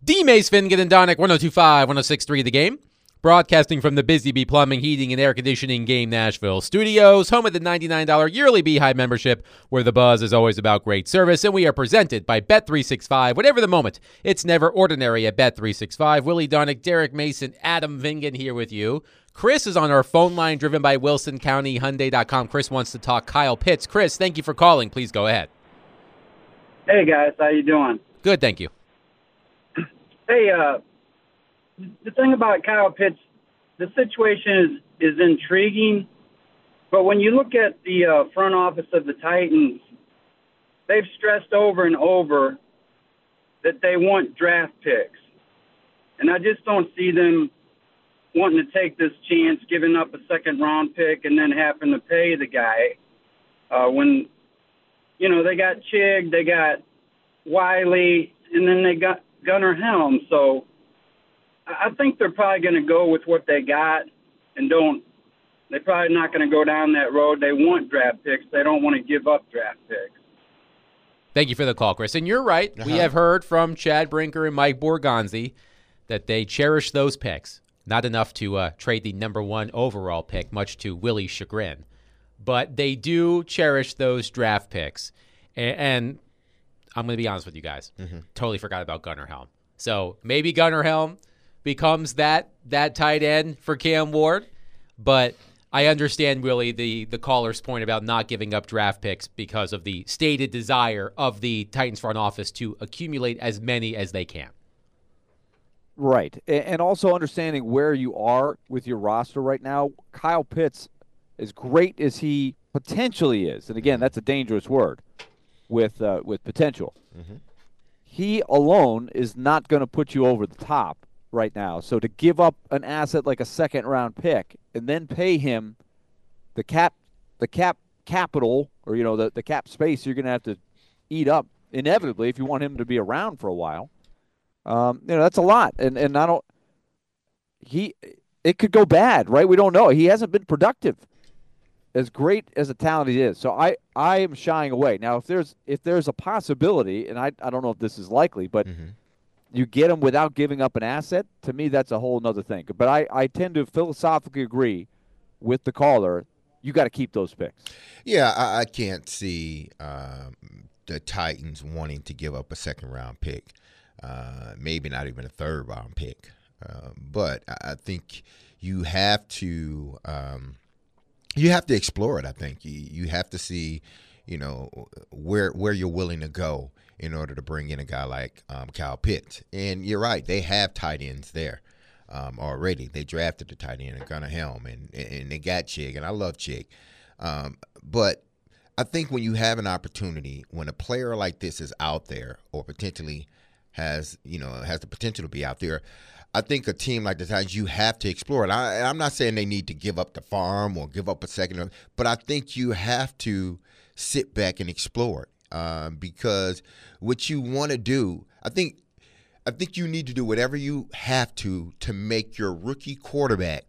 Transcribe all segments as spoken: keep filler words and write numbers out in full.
D. Mace Finnegan and Donick, one oh two point five, one oh six point three The Game. Broadcasting from the Busy Bee Plumbing, Heating, and Air Conditioning Game Nashville Studios, home of the ninety-nine dollars yearly Beehive membership, where the buzz is always about great service. And we are presented by Bet three sixty-five. Whatever the moment, it's never ordinary at Bet three sixty-five. Willie Donick, Derek Mason, Adam Vingan here with you. Chris is on our phone line, driven by Wilson County Hyundai dot com. Chris wants to talk Kyle Pitts. Chris, thank you for calling. Please go ahead. Hey, guys. How you doing? Good, thank you. Hey, uh, the thing about Kyle Pitts, the situation is, is intriguing, but when you look at the uh, front office of the Titans, they've stressed over and over that they want draft picks. And I just don't see them wanting to take this chance, giving up a second-round pick and then having to pay the guy. Uh, when, you know, they got Chig, they got Wiley, and then they got Gunnar Helm. So I think they're probably going to go with what they got and don't – they're probably not going to go down that road. They want draft picks. They don't want to give up draft picks. Thank you for the call, Chris. And you're right. Uh-huh. We have heard from Chad Brinker and Mike Borgonzi that they cherish those picks. Not enough to uh, trade the number one overall pick, much to Willie's chagrin. But they do cherish those draft picks. And, and I'm going to be honest with you guys. Mm-hmm. Totally forgot about Gunnar Helm. So maybe Gunnar Helm becomes that that tight end for Cam Ward. But I understand, Willie, the, the caller's point about not giving up draft picks because of the stated desire of the Titans front office to accumulate as many as they can. Right. And also understanding where you are with your roster right now. Kyle Pitts, as great as he potentially is, and again, that's a dangerous word with uh, with potential, mm-hmm. he alone is not going to put you over the top right now. So to give up an asset like a second-round pick and then pay him the cap the cap capital or, you know, the, the cap space you're going to have to eat up inevitably if you want him to be around for a while. Um, you know, that's a lot, and and I don't. He, it could go bad, right? We don't know. He hasn't been productive, as great as a talent he is. So I, I am shying away. Now, if there's if there's a possibility, and I, I don't know if this is likely, but mm-hmm. you get him without giving up an asset. To me, that's a whole other thing. But I, I tend to philosophically agree with the caller. You got to keep those picks. Yeah, I, I can't see um, the Titans wanting to give up a second round pick. Uh, maybe not even a third round pick. Uh, but I think you have to um, you have to explore it. I think you, you have to see, you know, where where you're willing to go in order to bring in a guy like um, Kyle Pitts. And you're right, they have tight ends there um, already. They drafted the tight end, Gunnar Helm, and and they got Chig, and I love Chig. Um, but I think when you have an opportunity, when a player like this is out there, or potentially has, you know, has the potential to be out there, I think a team like the Titans, you have to explore it. I, I'm not saying they need to give up the farm or give up a second, but I think you have to sit back and explore it um, because what you want to do, I think, I think you need to do whatever you have to to make your rookie quarterback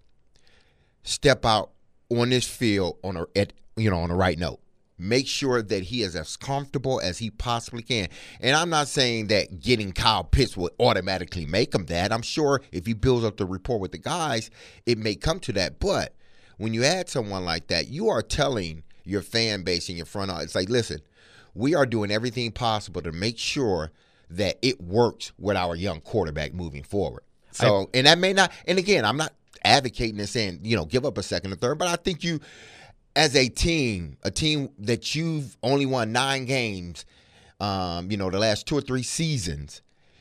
step out on this field on a at you know on the right note. Make sure that he is as comfortable as he possibly can. And I'm not saying that getting Kyle Pitts will automatically make him that. I'm sure if he builds up the rapport with the guys, it may come to that. But when you add someone like that, you are telling your fan base in your front office, it's like, listen, we are doing everything possible to make sure that it works with our young quarterback moving forward. So, I, and that may not, and again, I'm not advocating and saying, you know, give up a second or third, but I think you, as a team, a team that you've only won nine games, um, you know, the last two or three seasons,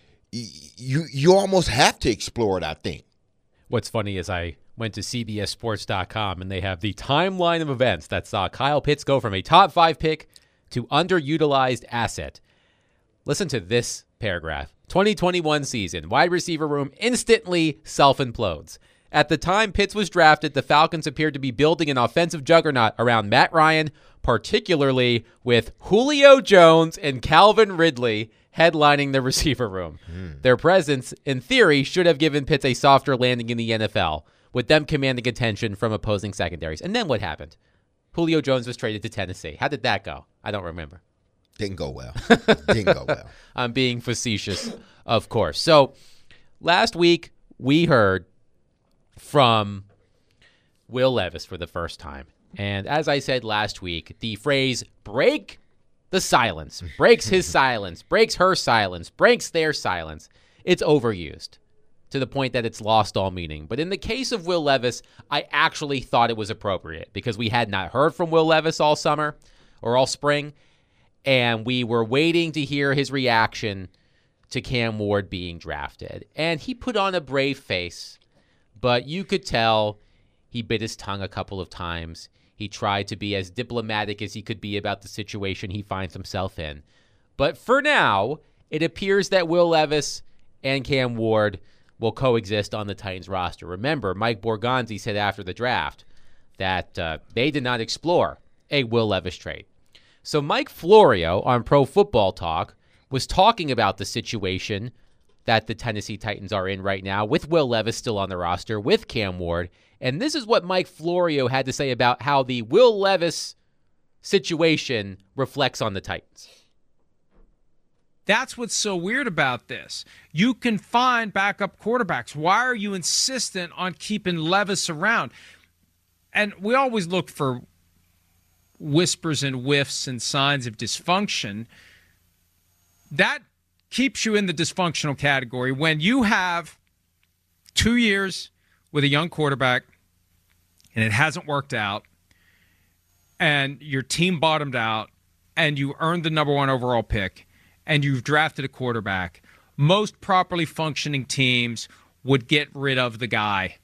you you almost have to explore it, I think. What's funny is I went to C B S Sports dot com, and they have the timeline of events that saw Kyle Pitts go from a top five pick to underutilized asset. Listen to this paragraph. twenty twenty-one season, wide receiver room instantly self-implodes. At the time Pitts was drafted, the Falcons appeared to be building an offensive juggernaut around Matt Ryan, particularly with Julio Jones and Calvin Ridley headlining the receiver room. Mm. Their presence, in theory, should have given Pitts a softer landing in the N F L, with them commanding attention from opposing secondaries. And then what happened? Julio Jones was traded to Tennessee. How did that go? I don't remember. Didn't go well. Didn't go well. I'm being facetious, of course. So last week we heard from Will Levis for the first time. And as I said last week, the phrase break the silence, breaks his silence, breaks her silence, breaks their silence, it's overused to the point that it's lost all meaning. But in the case of Will Levis, I actually thought it was appropriate because we had not heard from Will Levis all summer or all spring, and we were waiting to hear his reaction to Cam Ward being drafted. And he put on a brave face, but you could tell he bit his tongue a couple of times. He tried to be as diplomatic as he could be about the situation he finds himself in. But for now, it appears that Will Levis and Cam Ward will coexist on the Titans roster. Remember, Mike Borgonzi said after the draft that uh, they did not explore a Will Levis trade. So Mike Florio on Pro Football Talk was talking about the situation that the Tennessee Titans are in right now with Will Levis still on the roster, with Cam Ward. And this is what Mike Florio had to say about how the Will Levis situation reflects on the Titans. That's what's so weird about this. You can find backup quarterbacks. Why are you insistent on keeping Levis around? And we always look for whispers and whiffs and signs of dysfunction. That keeps you in the dysfunctional category when you have two years with a young quarterback and it hasn't worked out and your team bottomed out and you earned the number one overall pick and you've drafted a quarterback. Most properly functioning teams would get rid of the guy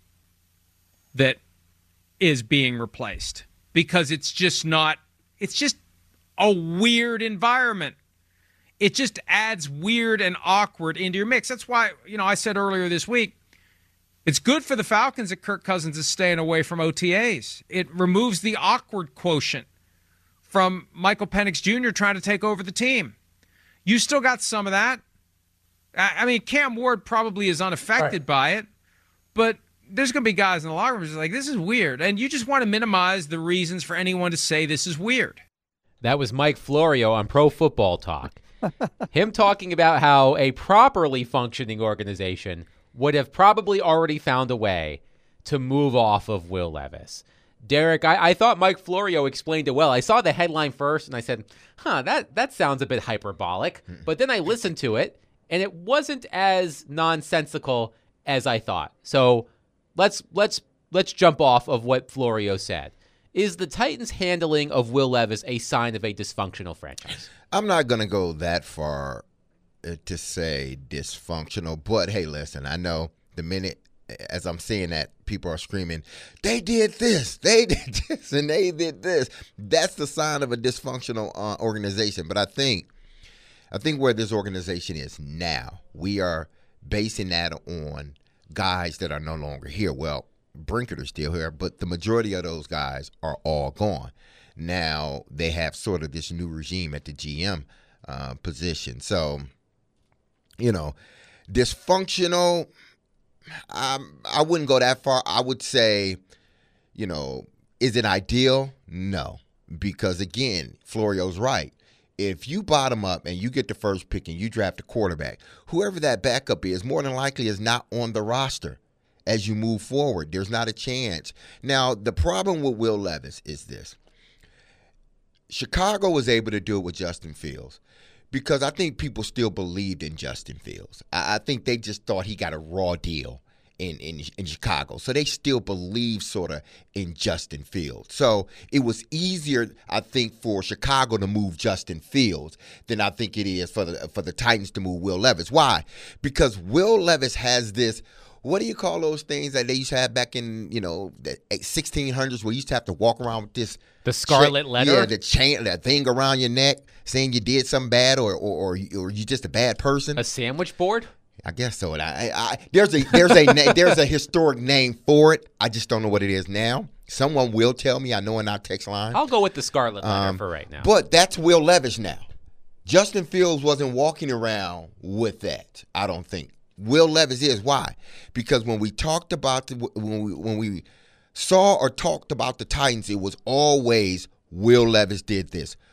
that is being replaced because it's just not, it's just a weird environment. It just adds weird and awkward into your mix. That's why, you know, I said earlier this week, it's good for the Falcons that Kirk Cousins is staying away from O T As. It removes the awkward quotient from Michael Penix Junior trying to take over the team. You still got some of that. I mean, Cam Ward probably is unaffected right. by it, but there's going to be guys in the locker room who's like, this is weird. And you just want to minimize the reasons for anyone to say this is weird. That was Mike Florio on Pro Football Talk. Him talking about how a properly functioning organization would have probably already found a way to move off of Will Levis. Derek, I, I thought Mike Florio explained it well. I saw the headline first, and I said, huh, that, that sounds a bit hyperbolic. But then I listened to it, and it wasn't as nonsensical as I thought. So let's let's let's jump off of what Florio said. Is the Titans' handling of Will Levis a sign of a dysfunctional franchise? I'm not going to go that far uh, to say dysfunctional, but hey, listen, I know the minute as I'm saying that, people are screaming, they did this, they did this, and they did this. That's the sign of a dysfunctional uh, organization. But I think, I think where this organization is now, we are basing that on guys that are no longer here. Well, Brinker is still here, but the majority of those guys are all gone. Now they have sort of this new regime at the G M uh, position. So, you know, dysfunctional, um, I wouldn't go that far. I would say, you know, is it ideal? No. Because, again, Florio's right. If you bottom up and you get the first pick and you draft a quarterback, whoever that backup is, more than likely is not on the roster as you move forward. There's not a chance. Now, the problem with Will Levis is this. Chicago was able to do it with Justin Fields because I think people still believed in Justin Fields. I, I think they just thought he got a raw deal in, in, in Chicago. So they still believe sort of in Justin Fields. So it was easier, I think, for Chicago to move Justin Fields than I think it is for the for the Titans to move Will Levis. Why? Because Will Levis has this, what do you call those things that they used to have back in, you know, the sixteen hundreds where you used to have to walk around with this The scarlet cha- letter? Yeah, the chain, that thing around your neck saying you did something bad or or, or, or you just a bad person. A sandwich board? I guess so. I, I, I, there's a there's a na- there's a historic name for it. I just don't know what it is now. Someone will tell me. I know in our text line. I'll go with the scarlet letter Um, for right now. But that's Will Levis now. Justin Fields wasn't walking around with that, I don't think. Will Levis is. Why? Because when we talked about the, when we when we saw or talked about the Titans, it was always Will Levis did this.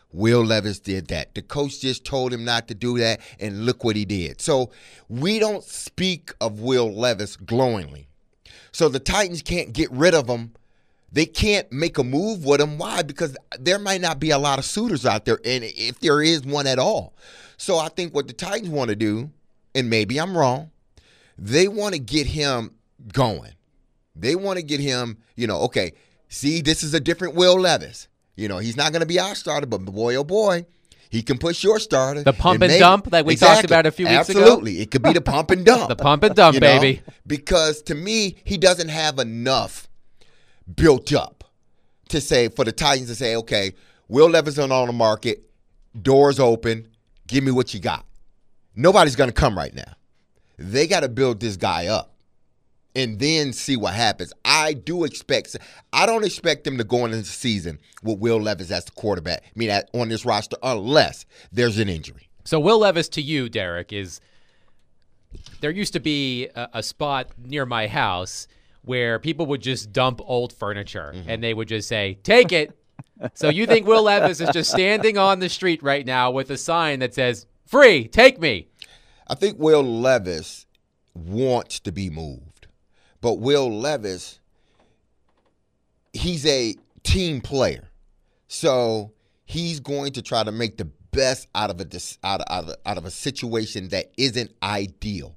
Will Levis did that. The coach just told him not to do that, and look what he did. So we don't speak of Will Levis glowingly. So the Titans can't get rid of him. They can't make a move with him. Why? Because there might not be a lot of suitors out there, and if there is one at all. So I think what the Titans want to do, and maybe I'm wrong, they want to get him going. They want to get him, you know, okay, see, this is a different Will Levis. You know, he's not going to be our starter, but boy, oh boy, he can push your starter. The pump and, and maybe, dump that we exactly, talked about a few weeks absolutely. ago? Absolutely. It could be the pump and dump. The pump and dump, you know? baby. Because to me, he doesn't have enough built up to say, for the Titans to say, okay, Will Levis is on the market, doors open, give me what you got. Nobody's going to come right now. They got to build this guy up and then see what happens. I do expect – I don't expect them to go into the season with Will Levis as the quarterback, I mean, at, on this roster, unless there's an injury. So Will Levis to you, Derek, is – there used to be a, a spot near my house where people would just dump old furniture, mm-hmm. and they would just say, take it. So you think Will Levis is just standing on the street right now with a sign that says, free, take me. I think Will Levis wants to be moved. But Will Levis, he's a team player. So he's going to try to make the best out of a, out of, out of, out of a situation that isn't ideal.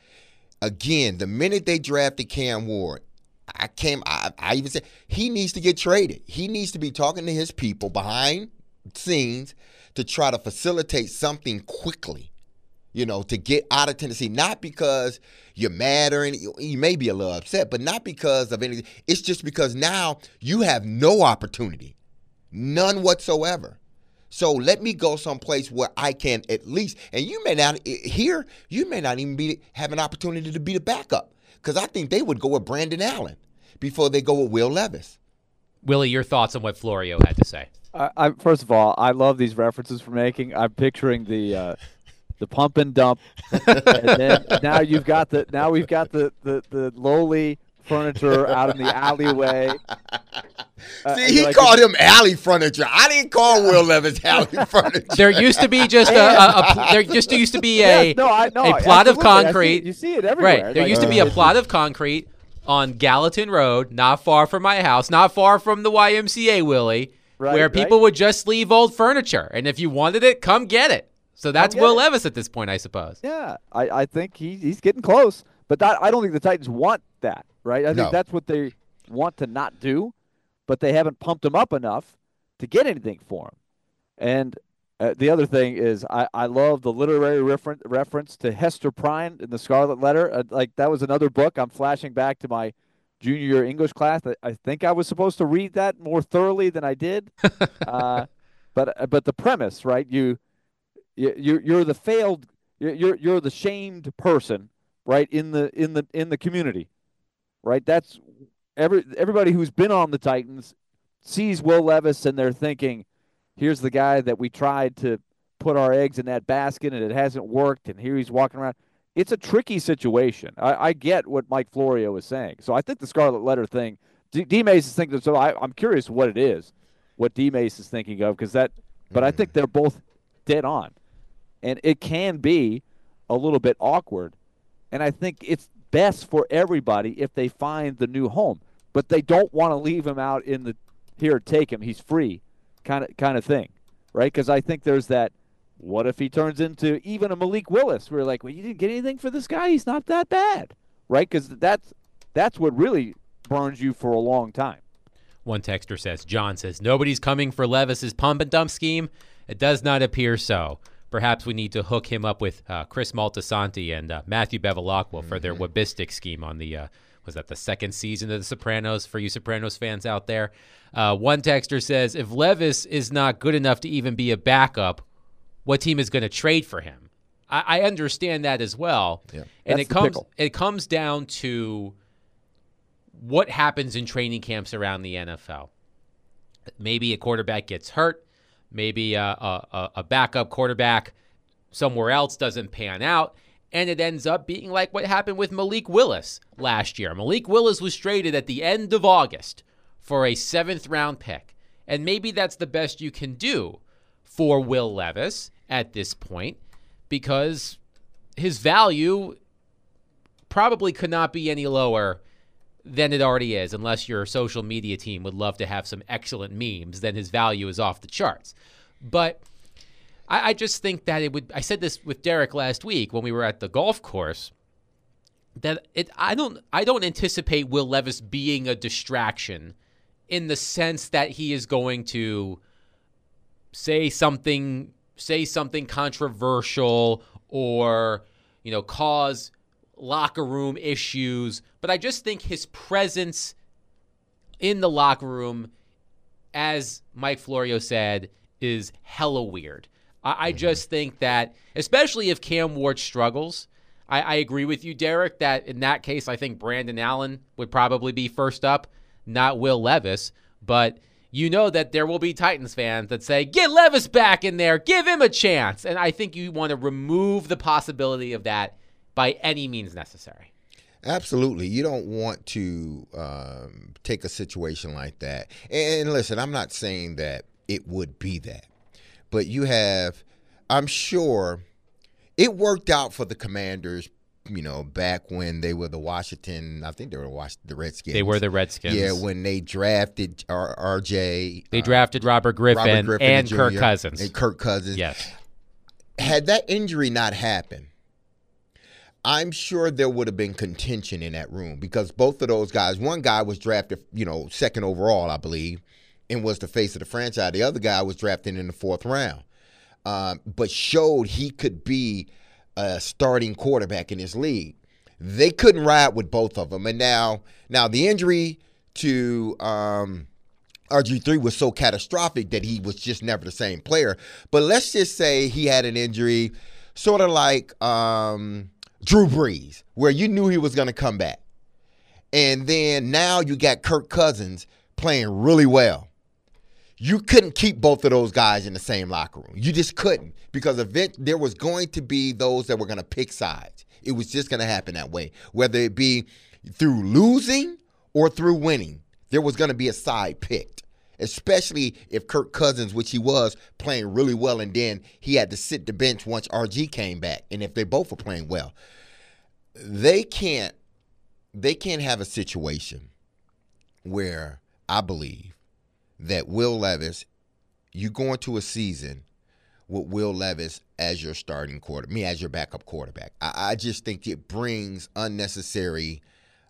Again, the minute they drafted Cam Ward, I came. I, I even said he needs to get traded. He needs to be talking to his people behind scenes to try to facilitate something quickly, you know, to get out of Tennessee. Not because you're mad or anything. You may be a little upset, but not because of anything. It's just because now you have no opportunity, none whatsoever. So let me go someplace where I can at least, and you may not, here, you may not even be have an opportunity to be the backup. Because I think they would go with Brandon Allen before they go with Will Levis. Willie, your thoughts on what Florio had to say? I, I, first of all, I love these references we're making. I'm picturing the uh, the pump and dump, and then now you've got the now we've got the the, the lowly furniture out in the alleyway. See, uh, he like called him alley furniture. I didn't call Will Levis alley furniture. There used to be just a, a, a there just used to be a yes, no, I, no, a plot of concrete. See, you see it everywhere. Right. There like, used to be a plot of concrete on Gallatin Road, not far from my house, not far from the Y M C A, Willie, right, where people right? would just leave old furniture, and if you wanted it, come get it. So that's Will it. Levis at this point, I suppose. Yeah, I, I think he, he's getting close, but that, I don't think the Titans want that, right? I think no. that's what they want to not do, but they haven't pumped him up enough to get anything for him. And uh, the other thing is I, I love the literary refer- reference to Hester Prynne in The Scarlet Letter. Uh, like, that was another book. I'm flashing back to my junior year English class. I, I think I was supposed to read that more thoroughly than I did. uh, but but the premise, right? You, you you're, you're the failed, you're you're the shamed person, right, in the in the in the community, right? That's every everybody who's been on the Titans sees Will Levis and they're thinking, here's the guy that we tried to put our eggs in that basket and it hasn't worked, and here he's walking around. It's a tricky situation. I, I get what Mike Florio is saying. So I think the Scarlet Letter thing, D, D Mace is thinking. So I, I'm curious what it is, what D Mace is thinking of, because that. But I think they're both dead on, and it can be a little bit awkward. And I think it's best for everybody if they find the new home, but they don't want to leave him out in the here. Take him. He's free, kind of kind of thing, right? Because I think there's that. What if he turns into even a Malik Willis? We're like, well, you didn't get anything for this guy. He's not that bad, right? Because that's that's what really burns you for a long time. One texter says, John says, nobody's coming for Levis's pump and dump scheme. It does not appear so. Perhaps we need to hook him up with uh, Chris Maltasanti and uh, Matthew Bevilacqua mm-hmm. for their Wabistic scheme on the, uh, was that the second season of The Sopranos for you Sopranos fans out there? Uh, one texter says, if Levis is not good enough to even be a backup, what team is going to trade for him? I, I understand that as well. Yeah. And That's it comes pickle. it comes down to what happens in training camps around the N F L. Maybe a quarterback gets hurt. Maybe a, a, a backup quarterback somewhere else doesn't pan out. And it ends up being like what happened with Malik Willis last year. Malik Willis was traded at the end of August for a seventh round pick. And maybe that's the best you can do for Will Levis at this point because his value probably could not be any lower than it already is, unless your social media team would love to have some excellent memes, then his value is off the charts. But I, I just think that it would, I said this with Derek last week when we were at the golf course, that it I don't I don't anticipate Will Levis being a distraction in the sense that he is going to say something say something controversial or, you know, cause locker room issues. But I just think his presence in the locker room, as Mike Florio said, is hella weird. I, I just think that, especially if Cam Ward struggles, I, I agree with you, Derek, that in that case, I think Brandon Allen would probably be first up, not Will Levis. But you know that there will be Titans fans that say, get Levis back in there, give him a chance. And I think you want to remove the possibility of that by any means necessary. Absolutely. You don't want to um, take a situation like that. And listen, I'm not saying that it would be that. But you have, I'm sure, it worked out for the Commanders, you know, back when they were the Washington, I think they were the Redskins. They were the Redskins. Yeah, when they drafted R J. They drafted uh, Robert, Griffin Robert Griffin and Junior Kirk Cousins. And Kirk Cousins. Yes. Had that injury not happened, I'm sure there would have been contention in that room because both of those guys, one guy was drafted, you know, second overall, I believe, and was the face of the franchise. The other guy was drafted in the fourth round, um, but showed he could be a starting quarterback in this league. They couldn't ride with both of them. And now, now the injury to um, R G three was so catastrophic that he was just never the same player. But let's just say he had an injury sort of like um, Drew Brees, where you knew he was going to come back. And then now you got Kirk Cousins playing really well. You couldn't keep both of those guys in the same locker room. You just couldn't, because event, there was going to be those that were going to pick sides. It was just going to happen that way, whether it be through losing or through winning. There was going to be a side picked, especially if Kirk Cousins, which he was, playing really well, and then he had to sit the bench once R G came back, and if they both were playing well. They can't, they can't have a situation where I believe that Will Levis, you go into a season with Will Levis as your starting quarter, me as your backup quarterback. I, I just think it brings unnecessary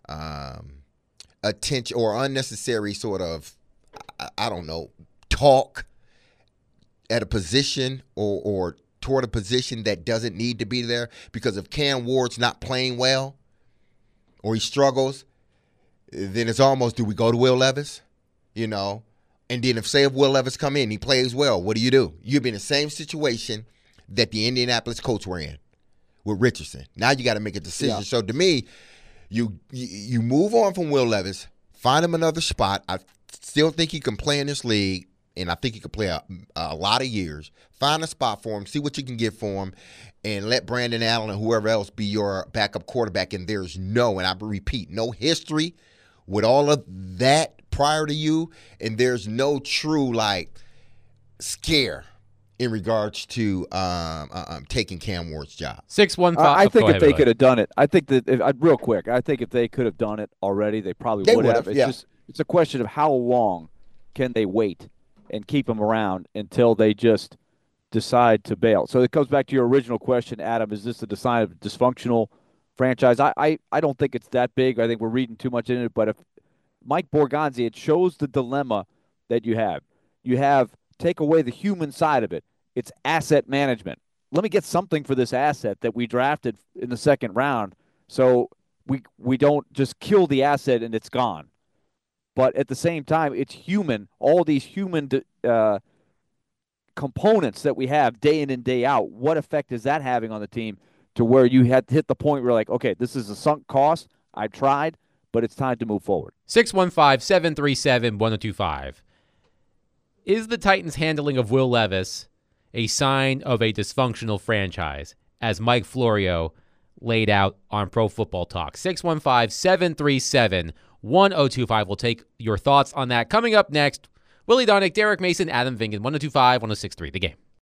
um, attention or unnecessary sort of, I, I don't know, talk at a position or, or toward a position that doesn't need to be there. Because if Cam Ward's not playing well or he struggles, then it's almost, do we go to Will Levis? You know? And then if, say, if Will Levis come in, he plays well, what do you do? You'll be in the same situation that the Indianapolis Colts were in with Richardson. Now you got to make a decision. Yeah. So to me, you you move on from Will Levis, find him another spot. I still think he can play in this league, and I think he can play a, a lot of years. Find a spot for him, see what you can get for him, and let Brandon Allen and whoever else be your backup quarterback. And there's no, and I repeat, no history with all of that prior to you, and there's no true, like, scare in regards to um, uh, um, taking Cam Ward's job. six one five Uh, I think oh, if they ahead. could have done it, I think that, if, uh, real quick, I think if they could have done it already, they probably They would would've, have. It's yeah. just, it's a question of how long can they wait and keep him around until they just decide to bail. So it comes back to your original question, Adam, is this a design of dysfunctional franchise? I, I, I don't think it's that big. I think we're reading too much into it, but if Mike Borgonzi, it shows the dilemma that you have. You have, take away the human side of it. It's asset management. Let me get something for this asset that we drafted in the second round, so we we don't just kill the asset and it's gone. But at the same time, it's human. All these human uh, components that we have day in and day out, what effect is that having on the team to where you had to hit the point where, like, okay, this is a sunk cost. I tried, but it's time to move forward. six one five, seven three seven, one oh two five. Is the Titans' handling of Will Levis a sign of a dysfunctional franchise, as Mike Florio laid out on Pro Football Talk? six one five, seven three seven, one oh two five. We'll take your thoughts on that. Coming up next, Willie Donick, Derek Mason, Adam Vingan, one oh two five, one oh six three, The Game.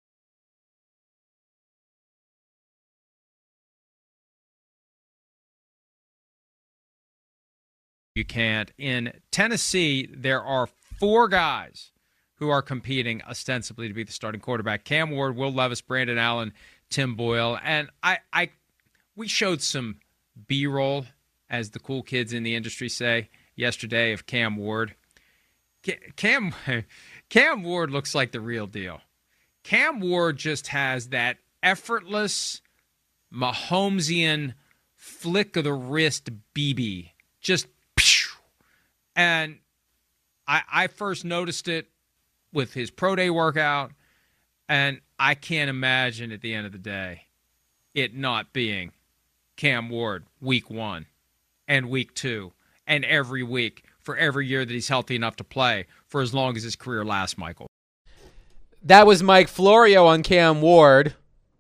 you can't. In Tennessee, there are four guys who are competing ostensibly to be the starting quarterback: Cam Ward, Will Levis, Brandon Allen, Tim Boyle. And I, I we showed some B-roll, as the cool kids in the industry say, yesterday of Cam Ward. Cam, Cam Ward looks like the real deal. Cam Ward just has that effortless Mahomesian flick of the wrist B B. Just, and I, I first noticed it with his pro day workout, and I can't imagine at the end of the day it not being Cam Ward week one and week two and every week for every year that he's healthy enough to play for as long as his career lasts, Michael. That was Mike Florio on Cam Ward.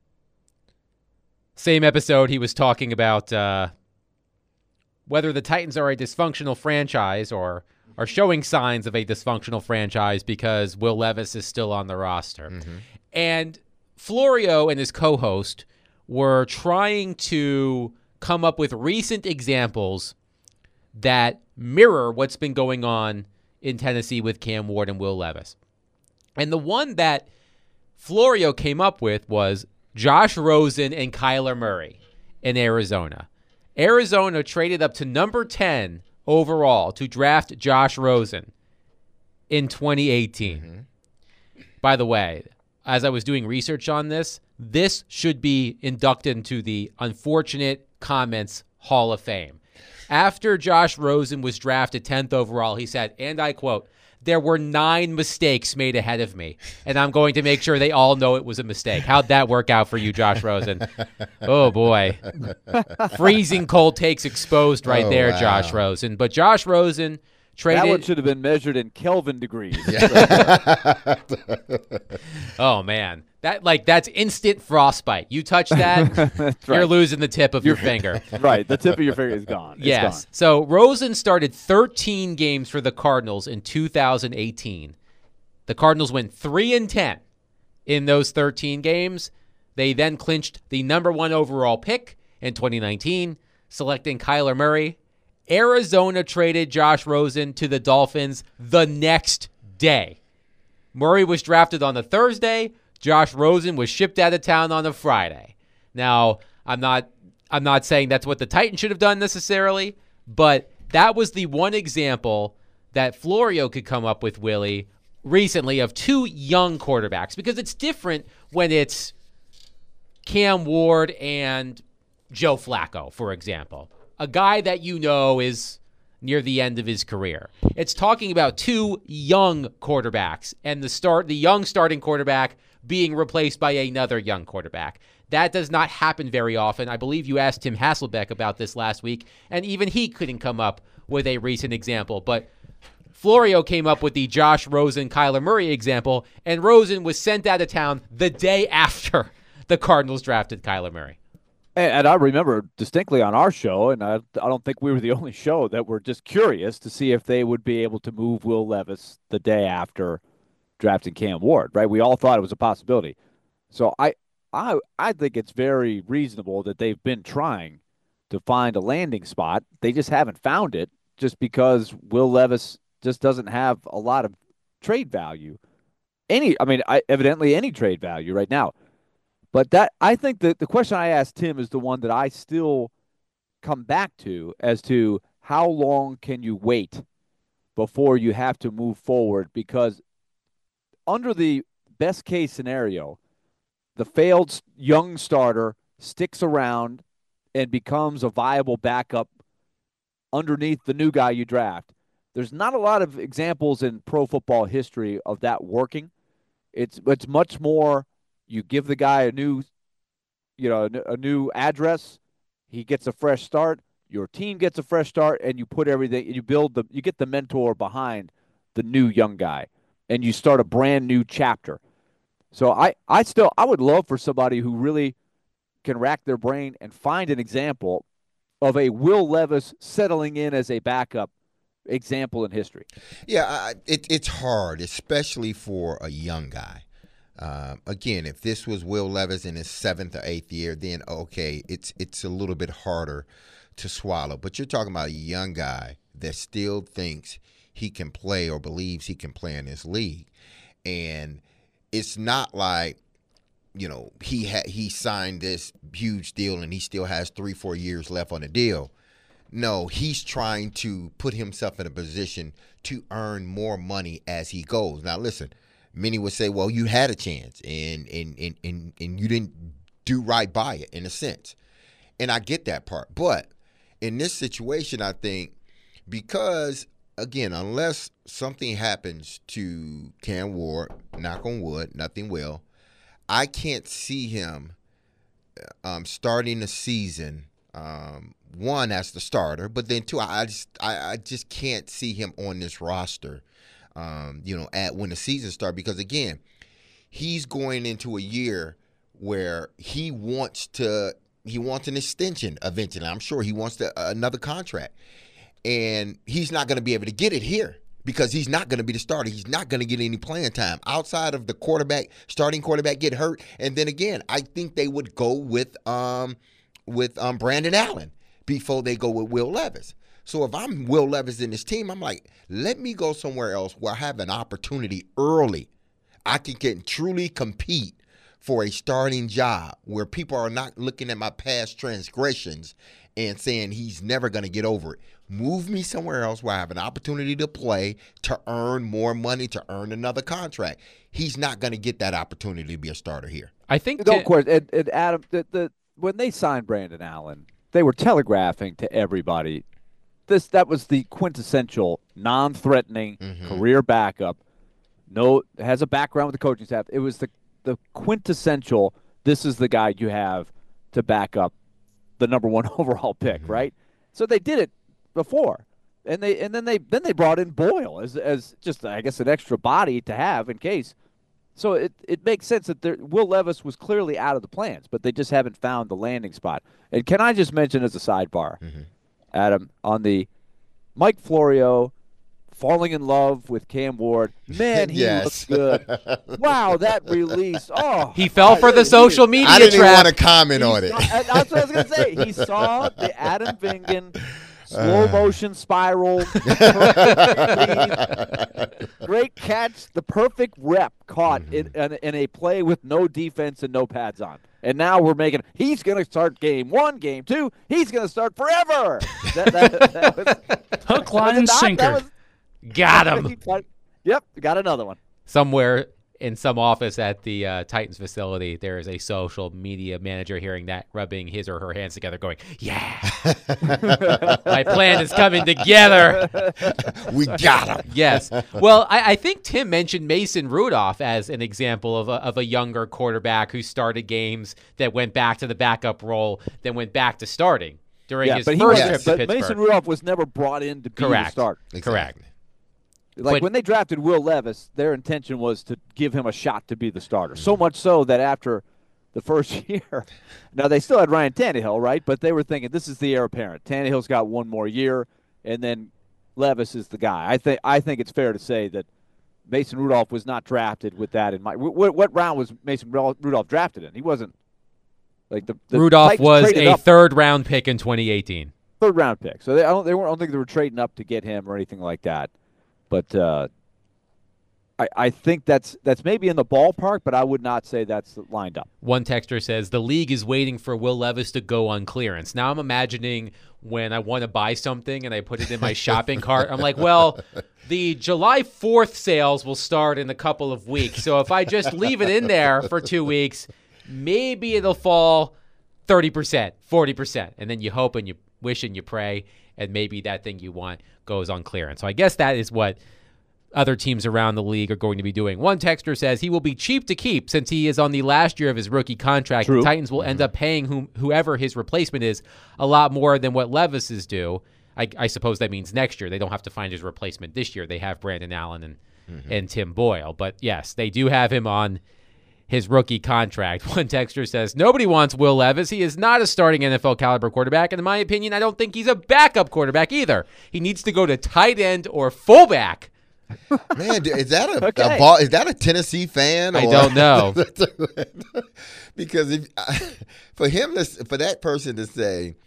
Same episode, he was talking about uh, whether the Titans are a dysfunctional franchise or are showing signs of a dysfunctional franchise because Will Levis is still on the roster. Mm-hmm. And Florio and his co-host were trying to come up with recent examples that mirror what's been going on in Tennessee with Cam Ward and Will Levis. And the one that Florio came up with was Josh Rosen and Kyler Murray in Arizona. Arizona traded up to number ten overall to draft Josh Rosen in twenty eighteen. Mm-hmm. By the way, as I was doing research on this, this should be inducted into the Unfortunate Comments Hall of Fame. After Josh Rosen was drafted tenth overall, he said, and I quote, "There were nine mistakes made ahead of me, and I'm going to make sure they all know it was a mistake." How'd that work out for you, Josh Rosen? Oh, boy. Freezing cold takes exposed right oh, there, wow. Josh Rosen. But Josh Rosen traded. That one should have been measured in Kelvin degrees. Oh, man. That like that's instant frostbite. You touch that, right. You're losing the tip of you're, your finger. Right, the tip of your finger is gone. It's yes. Gone. So Rosen started thirteen games for the Cardinals in two thousand eighteen. The Cardinals went three and ten in those thirteen games. They then clinched the number one overall pick in twenty nineteen, selecting Kyler Murray. Arizona traded Josh Rosen to the Dolphins the next day. Murray was drafted on a Thursday. Josh Rosen was shipped out of town on a Friday. Now, I'm not I'm not saying that's what the Titans should have done necessarily, but that was the one example that Florio could come up with, Willie, recently of two young quarterbacks, because it's different when it's Cam Ward and Joe Flacco, for example, a guy that you know is near the end of his career. It's talking about two young quarterbacks and the start the young starting quarterback being replaced by another young quarterback. That does not happen very often. I believe you asked Tim Hasselbeck about this last week, and even he couldn't come up with a recent example. But Florio came up with the Josh Rosen, Kyler Murray example, and Rosen was sent out of town the day after the Cardinals drafted Kyler Murray. And, and I remember distinctly on our show, and I, I don't think we were the only show that were just curious to see if they would be able to move Will Levis the day after drafting Cam Ward, right? We all thought it was a possibility. So I, I, I think it's very reasonable that they've been trying to find a landing spot. They just haven't found it, just because Will Levis just doesn't have a lot of trade value. Any, I mean, I, evidently any trade value right now. But that, I think that the question I asked Tim is the one that I still come back to, as to how long can you wait before you have to move forward, because under the best case scenario, the failed young starter sticks around and becomes a viable backup underneath the new guy you draft. There's not a lot of examples in pro football history of that working. It's it's much more, you give the guy a new, you know, a new address, he gets a fresh start, your team gets a fresh start, and you put everything, you build the, you get the mentor behind the new young guy, and you start a brand new chapter. So I, I still, I would love for somebody who really can rack their brain and find an example of a Will Levis settling in as a backup example in history. Yeah, I, it, it's hard, especially for a young guy. Uh, again, if this was Will Levis in his seventh or eighth year, then okay, it's it's a little bit harder to swallow. But you're talking about a young guy that still thinks he can play or believes he can play in this league. And it's not like, you know, he ha- he signed this huge deal and he still has three, four years left on the deal. No, he's trying to put himself in a position to earn more money as he goes. Now, listen, many would say, well, you had a chance and and, and, and and you didn't do right by it in a sense. And I get that part. But in this situation, I think because, again, unless something happens to Cam Ward, knock on wood, nothing will, I can't see him um, starting the season, um, one, as the starter, but then two, I just I, I just can't see him on this roster, um, you know, at when the season starts, because, again, he's going into a year where he wants to he wants an extension eventually. I'm sure he wants to, uh, another contract. And he's not going to be able to get it here because he's not going to be the starter. He's not going to get any playing time outside of the quarterback, starting quarterback get hurt. And then again, I think they would go with um with um Brandon Allen before they go with Will Levis. So if I'm Will Levis in this team, I'm like, let me go somewhere else where I have an opportunity early. I can get truly compete for a starting job where people are not looking at my past transgressions and saying he's never going to get over it. Move me somewhere else where I have an opportunity to play, to earn more money, to earn another contract. He's not going to get that opportunity to be a starter here. I think No, of course, and, and Adam, the, the when they signed Brandon Allen, they were telegraphing to everybody this that was the quintessential non-threatening mm-hmm. career backup. No, has a background with the coaching staff. It was the the quintessential. This is the guy you have to back up the number one overall pick, mm-hmm. right? So they did it before, and they and then they then they brought in Boyle as as just I guess an extra body to have in case. So it it makes sense that there, Will Levis was clearly out of the plans, but they just haven't found the landing spot. And can I just mention as a sidebar, mm-hmm. Adam, on the Mike Florio falling in love with Cam Ward, man, he yes. looks good. Wow, that release. Oh, he fell for the social media I didn't trap. even want to comment he on saw, it. That's what I was going to say. He saw the Adam Vingan slow motion spiral, great catch, the perfect rep caught mm-hmm. in, in, in a play with no defense and no pads on. And now we're making – he's going to start game one, game two. He's going to start forever. That, that, that was, Hook, line, and sinker. Was, got him. Yep, got another one. Somewhere in some office at the uh, Titans facility, there is a social media manager hearing that, rubbing his or her hands together, going, yeah, my plan is coming together. We got him. Yes. Well, I, I think Tim mentioned Mason Rudolph as an example of a, of a younger quarterback who started games that went back to the backup role, then went back to starting during yeah, his but first he was, trip to but Pittsburgh. Mason Rudolph was never brought in to be Correct. the starter. Exactly. Correct. Like But- when they drafted Will Levis, their intention was to give him a shot to be the starter. So much so that after the first year, now they still had Ryan Tannehill, right? But they were thinking this is the heir apparent. Tannehill's got one more year, and then Levis is the guy. I think I think it's fair to say that Mason Rudolph was not drafted with that in mind. What, what round was Mason Rudolph drafted in? He wasn't like the, the Rudolph Titans was traded a up, third round pick in twenty eighteen. third round pick. So they I don't they weren't I don't think they were trading up to get him or anything like that. But uh, I, I think that's that's maybe in the ballpark, but I would not say that's lined up. One texter says, the league is waiting for Will Levis to go on clearance. Now I'm imagining when I want to buy something and I put it in my shopping cart, I'm like, well, the July fourth sales will start in a couple of weeks. So if I just leave it in there for two weeks, maybe it'll fall thirty percent, forty percent. And then you hope and you wish and you pray, and maybe that thing you want goes on clearance. So I guess that is what other teams around the league are going to be doing. One texter says he will be cheap to keep since he is on the last year of his rookie contract. True. The Titans will end up paying whom, whoever his replacement is a lot more than what Levis is due. I, I suppose that means next year. They don't have to find his replacement this year. They have Brandon Allen and, mm-hmm. and Tim Boyle. But, yes, they do have him on his rookie contract. One texter says, nobody wants Will Levis. He is not a starting N F L caliber quarterback. And in my opinion, I don't think he's a backup quarterback either. He needs to go to tight end or fullback. Man, is that a, Okay. a ball, is that a Tennessee fan? I or- don't know. Because if, for him, to, for that person to say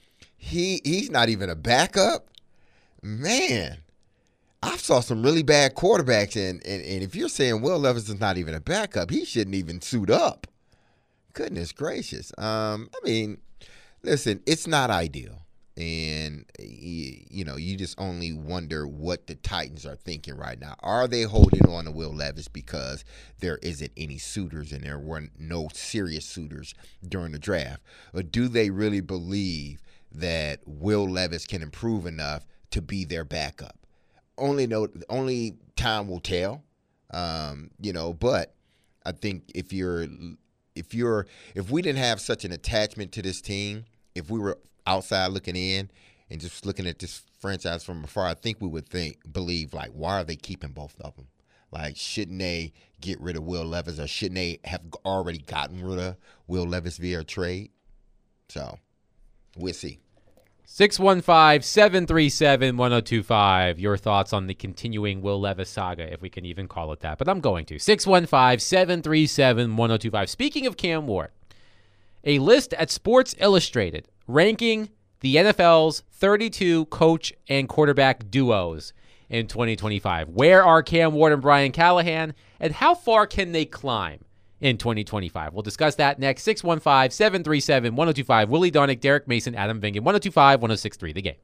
he he's not even a backup. Man, I saw some really bad quarterbacks, and, and, and if you're saying Will Levis is not even a backup, he shouldn't even suit up. Goodness gracious. Um, I mean, listen, it's not ideal. And, you know, you just only wonder what the Titans are thinking right now. Are they holding on to Will Levis because there isn't any suitors and there were no serious suitors during the draft? Or do they really believe that Will Levis can improve enough to be their backup? Only know, only time will tell, um, you know, but I think if you're, if you're, if we didn't have such an attachment to this team, if we were outside looking in and just looking at this franchise from afar, I think we would think, believe, like, why are they keeping both of them? Like, shouldn't they get rid of Will Levis, or shouldn't they have already gotten rid of Will Levis via trade? So, we'll see. six one five, seven three seven, one oh two five. Your thoughts on the continuing Will Levis saga, if we can even call it that. But I'm going to. six one five, seven three seven, one oh two five. Speaking of Cam Ward, a list at Sports Illustrated ranking the N F L's thirty-two coach and quarterback duos in twenty twenty-five. Where are Cam Ward and Brian Callahan, and how far can they climb in twenty twenty-five? We'll discuss that next. six one five, seven three seven, one oh two five. Willie Donick, Derek Mason, Adam Vingan. one oh two five, one oh six three. The Game.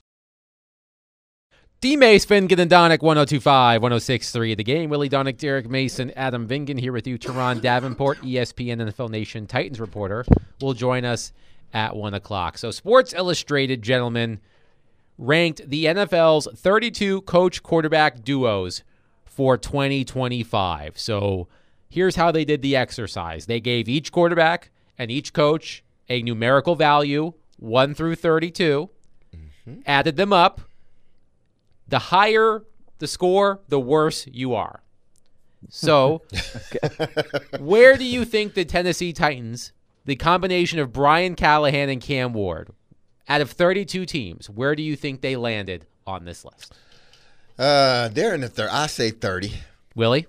D-Mace, Fingan, and Donick, one oh two five, one oh six three. The Game. Willie Donick, Derek Mason, Adam Vingan here with you. Teron Davenport, E S P N N F L Nation Titans reporter, will join us at one o'clock. So Sports Illustrated, gentlemen, ranked the N F L's thirty-two coach quarterback duos for twenty twenty-five. So here's how they did the exercise. They gave each quarterback and each coach a numerical value, one through thirty-two, mm-hmm. added them up. The higher the score, the worse you are. So where do you think the Tennessee Titans, the combination of Brian Callahan and Cam Ward, out of thirty-two teams, where do you think they landed on this list? Uh, they're in the third. I say thirty. Willie?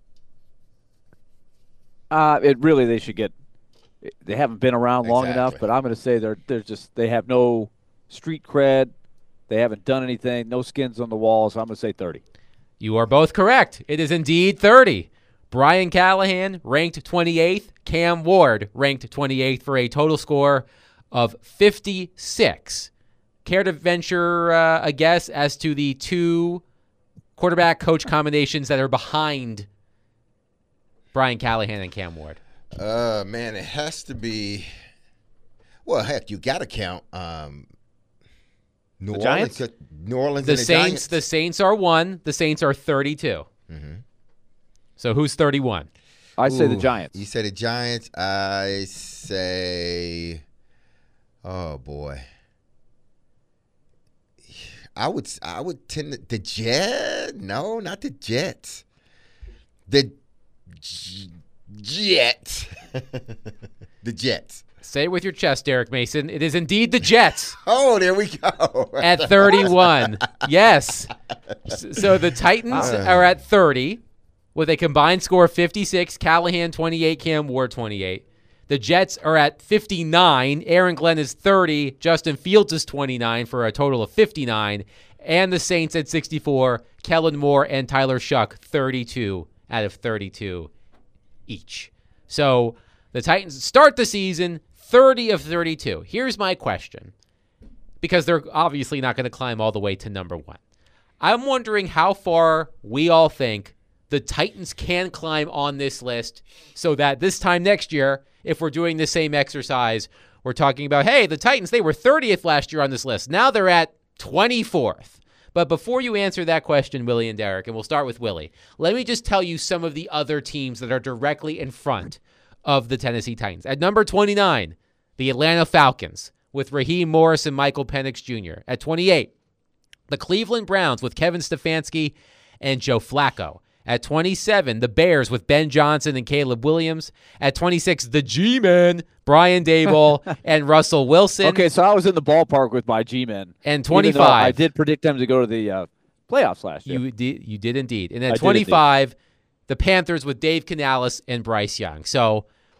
Uh, it really, they should get, they haven't been around long Exactly. enough, but I'm going to say they're, they're just, they have no street cred. They haven't done anything, no skins on the wall, so I'm going to say thirty. You are both correct. It is indeed thirty. Brian Callahan ranked twenty-eighth. Cam Ward ranked twenty-eighth for a total score of fifty-six. Care to venture uh, a guess as to the two quarterback coach combinations that are behind Brian Callahan and Cam Ward? Uh, man, it has to be. Well, heck, you got to count um, New The Orleans. Giants? New Orleans. The and the Saints. Giants. The Saints are one. The Saints are thirty-two. Mm-hmm. So who's thirty-one? I say the Ooh, Giants. You say the Giants. I say, oh boy. I would. I would tend to, the Jets. No, not the Jets. The J- Jets. The Jets. Say it with your chest, Derek Mason. It is indeed the Jets. Oh, there we go. At thirty-one. Yes. So the Titans are at thirty with a combined score of fifty-six. Callahan twenty-eight, Cam Ward twenty-eight. The Jets are at fifty-nine. Aaron Glenn is thirty. Justin Fields is twenty-nine for a total of fifty-nine. And the Saints at sixty-four. Kellen Moore and Tyler Shuck, thirty-two out of thirty-two each. So the Titans start the season thirty of thirty-two. Here's my question, because they're obviously not going to climb all the way to number one. I'm wondering how far we all think the Titans can climb on this list so that this time next year, if we're doing the same exercise, we're talking about, hey, the Titans, they were thirtieth last year on this list. Now they're at twenty-fourth. But before you answer that question, Willie and Derek, and we'll start with Willie, let me just tell you some of the other teams that are directly in front of the Tennessee Titans. At number twenty-nine, the Atlanta Falcons with Raheem Morris and Michael Penix Junior At twenty-eight, the Cleveland Browns with Kevin Stefanski and Joe Flacco. At twenty-seven, the Bears with Ben Johnson and Caleb Williams. At twenty-six, the G-Men, Brian Daboll and Russell Wilson. Okay, so I was in the ballpark with my G-Men. And even though twenty-five. I did predict them to go to the uh, playoffs last year. You did, you did indeed. And I at did twenty-five, the Panthers with Dave Canales and Bryce Young. So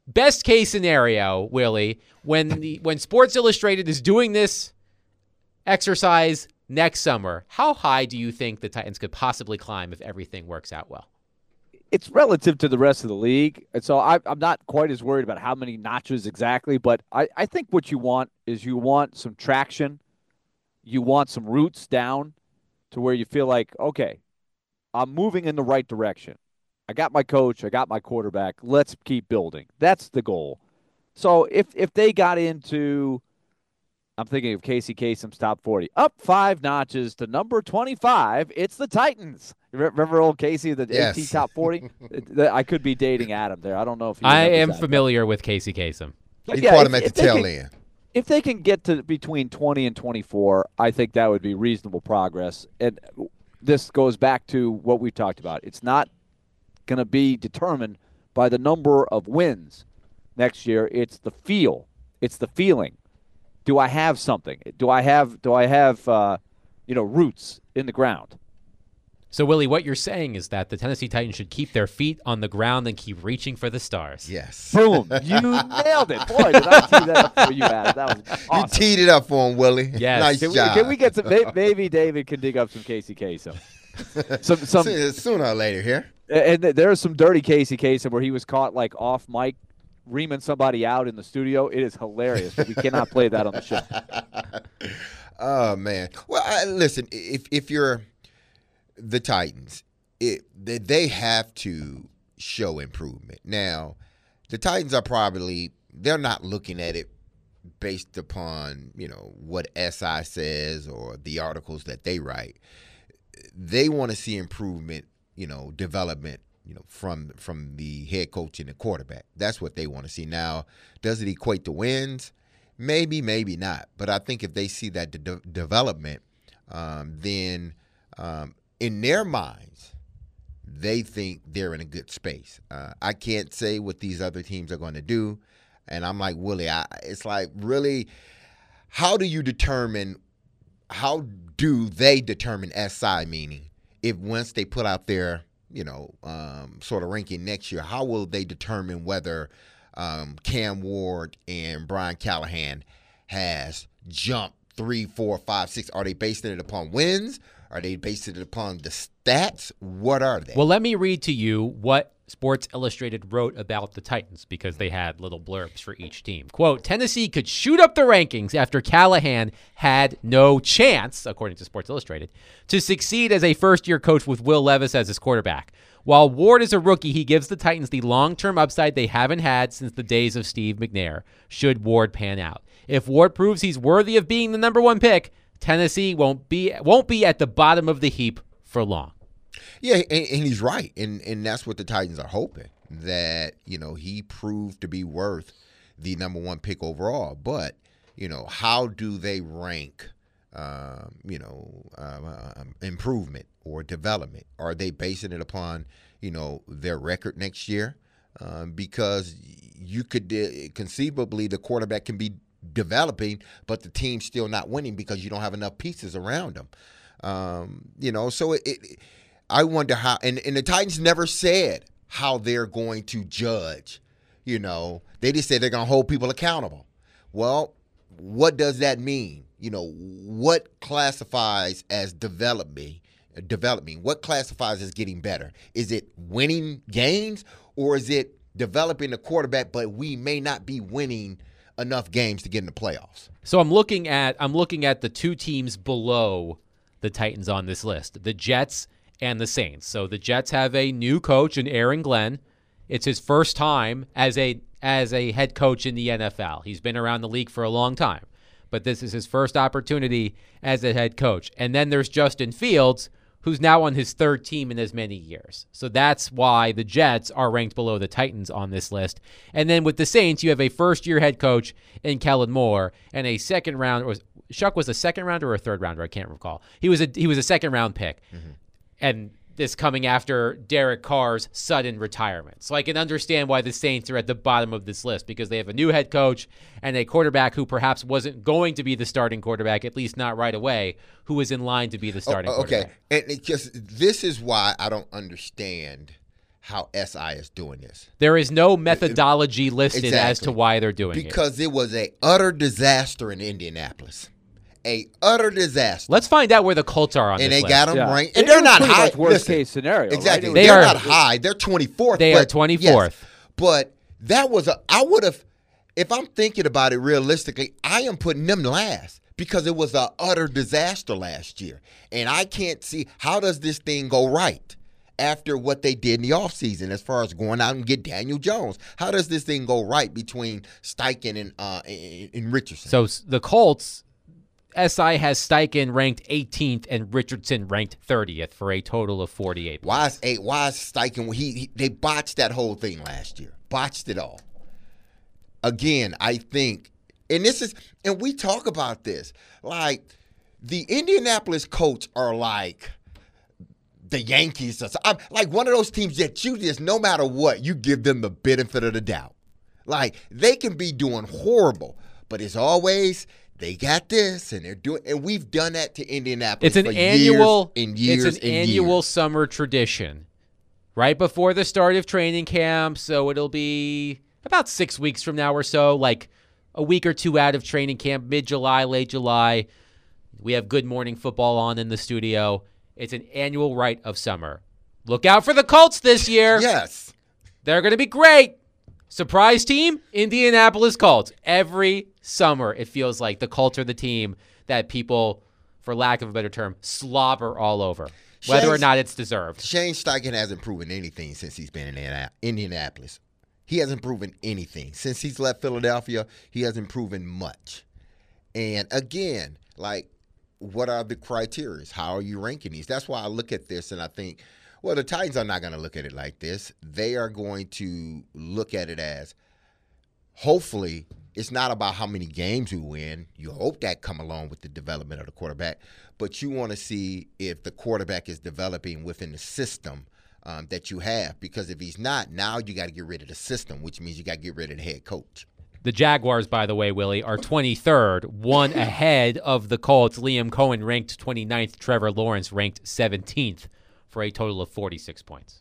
best case scenario, Willie, when the when Sports Illustrated is doing this exercise next summer, how high do you think the Titans could possibly climb if everything works out well? It's relative to the rest of the league. And so I, I'm not quite as worried about how many notches exactly, but I, I think what you want is you want some traction. You want some roots down to where you feel like, okay, I'm moving in the right direction. I got my coach. I got my quarterback. Let's keep building. That's the goal. So if if they got into, I'm thinking of Casey Kasem's top forty, up five notches to number twenty-five, it's the Titans. Remember old Casey, the yes. A T top forty? I could be dating Adam there. I don't know if he I am that, familiar but. with Casey Kasem. You yeah, caught him at the tail can, end. If they can get to between twenty and twenty-four, I think that would be reasonable progress. And this goes back to what we talked about. It's not going to be determined by the number of wins next year. It's the feel. It's the feeling. Do I have something? Do I have do I have uh, you know, roots in the ground? So, Willie, what you're saying is that the Tennessee Titans should keep their feet on the ground and keep reaching for the stars. Yes. Boom. You nailed it. Boy, did I tee that up for you, Adam. That was awesome. You teed it up for him, Willie. Yes. Nice can job. We, can we get some – maybe David can dig up some Casey Kasem. Some, some, Sooner or later here. And there's some dirty Casey Kasem where he was caught, like, off mic, reaming somebody out in the studio. It is hilarious, but we cannot play that on the show. Oh, man. Well, I, listen, if if you're the Titans – It, they, they have to show improvement. Now, the Titans are probably, they're not looking at it based upon, you know, what S I says or the articles that they write. They want to see improvement, you know, development, you know, from from the head coach and the quarterback. That's what they want to see. Now, does it equate to wins? Maybe, maybe not. But I think if they see that de- development, um, then um, in their minds, they think they're in a good space. Uh, I can't say what these other teams are going to do. And I'm like, Willie, I, it's like, really, how do you determine, how do they determine S I, meaning if once they put out their, you know, um, sort of ranking next year, how will they determine whether um, Cam Ward and Brian Callahan has jumped three, four, five, six? Are they basing it upon wins? Are they basing it upon the stats? What are they? Well, let me read to you what Sports Illustrated wrote about the Titans because they had little blurbs for each team. Quote, Tennessee could shoot up the rankings after Callahan had no chance, according to Sports Illustrated, to succeed as a first-year coach with Will Levis as his quarterback. While Ward is a rookie, he gives the Titans the long-term upside they haven't had since the days of Steve McNair, should Ward pan out. If Ward proves he's worthy of being the number one pick, Tennessee won't be won't be at the bottom of the heap for long. Yeah, and, and he's right, and and that's what the Titans are hoping, that, you know, he proved to be worth the number one pick overall. But, you know, how do they rank, um, you know, uh, um, improvement or development? Are they basing it upon, you know, their record next year? Um, because you could uh, conceivably, the quarterback can be developing, but the team's still not winning because you don't have enough pieces around them. Um, you know, so it, it I wonder how, and, and the Titans never said how they're going to judge. You know, they just said they're going to hold people accountable. Well, what does that mean? You know, what classifies as developing? Developing. What classifies as getting better? Is it winning games, or is it developing a quarterback, but we may not be winning enough games to get in the playoffs? So I'm looking at I'm looking at the two teams below the Titans on this list, the Jets and the Saints. So the Jets have a new coach in Aaron Glenn. It's his first time as a as a head coach in the N F L. He's been around the league for a long time, but this is his first opportunity as a head coach. And then there's Justin Fields, who's now on his third team in as many years. So that's why the Jets are ranked below the Titans on this list. And then with the Saints, you have a first-year head coach in Kellen Moore and a second round. Or Shuck was a second rounder or a third rounder? I can't recall. He was a he was a second round pick, mm-hmm. and this coming after Derek Carr's sudden retirement. So I can understand why the Saints are at the bottom of this list, because they have a new head coach and a quarterback who perhaps wasn't going to be the starting quarterback, at least not right away, who was in line to be the starting oh, okay. quarterback. And it just, this is why I don't understand how S I is doing this. There is no methodology listed exactly. as to why they're doing because it. Because it was a utter disaster in Indianapolis. A utter disaster. Let's find out where the Colts are on and this they list. got them Yeah. ranked. It And they're was not pretty high. much worst Listen, case scenario. Exactly. Right? They They're are- not high. They're twenty-fourth. They but, are twenty-fourth. Yes, but that was a, I would have, if I'm thinking about it realistically, I am putting them last because it was a utter disaster last year. And I can't see, how does this thing go right after what they did in the offseason as far as going out and get Daniel Jones? How does this thing go right between Steichen and, uh, and, and Richardson? So s- the Colts, S I has Steichen ranked eighteenth and Richardson ranked thirtieth for a total of forty-eight points. Why is eight? Why is Steichen? He, he they botched that whole thing last year. Botched it all. Again, I think, and this is, and we talk about this, like the Indianapolis Colts are like the Yankees. Or so- I'm like one of those teams that you just, no matter what, you give them the benefit of the doubt. Like they can be doing horrible, but it's always. They got this, and they're doing, and we've done that to Indianapolis. It's an for annual, years and years it's an and annual years. summer tradition, right before the start of training camp. So it'll be about six weeks from now or so, like a week or two out of training camp, mid-July, late July. We have Good Morning Football on in the studio. It's an annual rite of summer. Look out for the Colts this year. Yes. They're going to be great. Surprise team, Indianapolis Colts. Every summer, it feels like the Colts are the team that people, for lack of a better term, slobber all over, whether or Shane's- not it's deserved. Shane Steichen hasn't proven anything since he's been in Indiana- Indianapolis. He hasn't proven anything. Since he's left Philadelphia, he hasn't proven much. And again, like, what are the criteria? How are you ranking these? That's why I look at this and I think, well, the Titans are not going to look at it like this. They are going to look at it as, hopefully, it's not about how many games we win. You hope that come along with the development of the quarterback, but you want to see if the quarterback is developing within the system um, that you have. Because if he's not, now you got to get rid of the system, which means you got to get rid of the head coach. The Jaguars, by the way, Willie, are twenty-third, one ahead of the Colts. Liam Cohen ranked twenty-ninth. Trevor Lawrence ranked seventeenth for a total of forty-six points.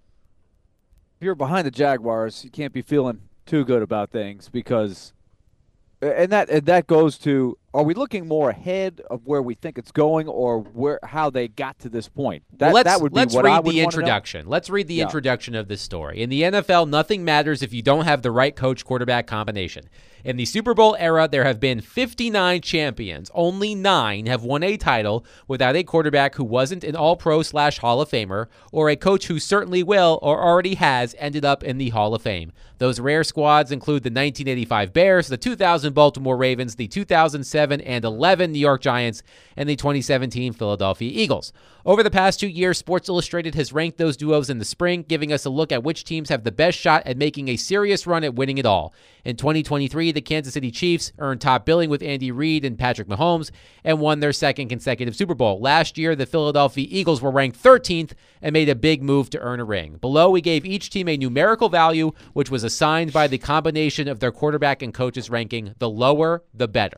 If you're behind the Jaguars, you can't be feeling too good about things because, and that and that goes to, are we looking more ahead of where we think it's going, or where how they got to this point? That Well, let's, that would be let's what read I would the wanna know. introduction. Let's read the Yeah. introduction of this story. In the N F L, nothing matters if you don't have the right coach-quarterback combination. In the Super Bowl era, there have been fifty-nine champions. Only nine have won a title without a quarterback who wasn't an All-Pro slash Hall of Famer, or a coach who certainly will or already has ended up in the Hall of Fame. Those rare squads include the nineteen eighty-five Bears, the two thousand Baltimore Ravens, the two thousand seven and eleven New York Giants, and the twenty seventeen Philadelphia Eagles. Over the past two years, Sports Illustrated has ranked those duos in the spring, giving us a look at which teams have the best shot at making a serious run at winning it all. In twenty twenty-three, the Kansas City Chiefs earned top billing with Andy Reid and Patrick Mahomes and won their second consecutive Super Bowl. Last year, the Philadelphia Eagles were ranked thirteenth and made a big move to earn a ring. Below, we gave each team a numerical value, which was assigned by the combination of their quarterback and coaches ranking. The lower, the better.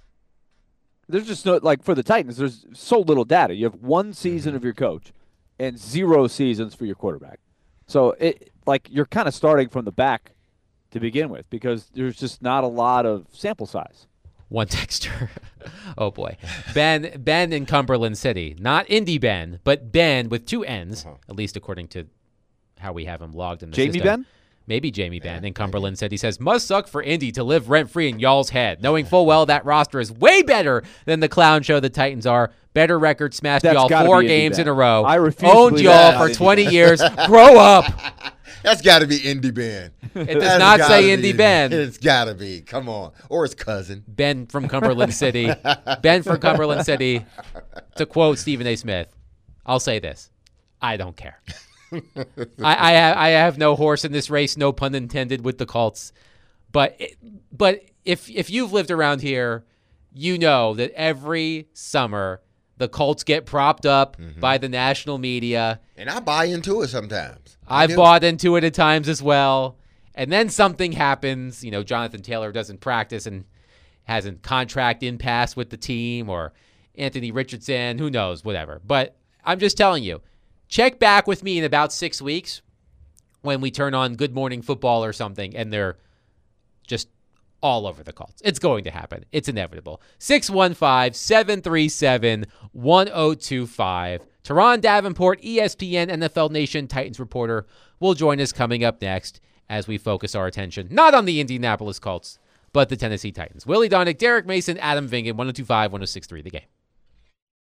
There's just no, like for the Titans, there's so little data. You have one season of your coach and zero seasons for your quarterback. So it like you're kind of starting from the back to begin with because there's just not a lot of sample size. One texter. Oh, boy. Ben Ben in Cumberland City. Not Indy Ben, but Ben with two N's, Uh-huh. at least according to how we have him logged in the Jamie system. Ben? Maybe Jamie Ben in Cumberland City says, must suck for Indy to live rent-free in y'all's head, knowing full well that roster is way better than the clown show the Titans are. Better record, smashed That's y'all gotta four be Indy games Ben. in a row. I refuse to Owned believe y'all that. for Indy twenty Ben. years. Grow up. That's got to be Indy Ben. It does not say Indy Ben. It's got to be. Come on. Or his cousin. Ben from Cumberland City. Ben from Cumberland City. To quote Stephen A. Smith, I'll say this. I don't care. I, I, have, I have no horse in this race, no pun intended, with the Colts. But but if if you've lived around here, you know that every summer the Colts get propped up mm-hmm. by the national media. And I buy into it sometimes. I I've do. bought into it at times as well. And then something happens. You know, Jonathan Taylor doesn't practice and has a contract impasse with the team, or Anthony Richardson, who knows, whatever. But I'm just telling you, check back with me in about six weeks, when we turn on Good Morning Football or something and they're just all over the Colts. It's going to happen. It's inevitable. six one five, seven three seven, one zero two five. Teron Davenport, E S P N N F L Nation Titans reporter, will join us coming up next as we focus our attention not on the Indianapolis Colts, but the Tennessee Titans. Willie Donick, Derek Mason, Adam Vingan, one oh two five, one oh six three, The Game.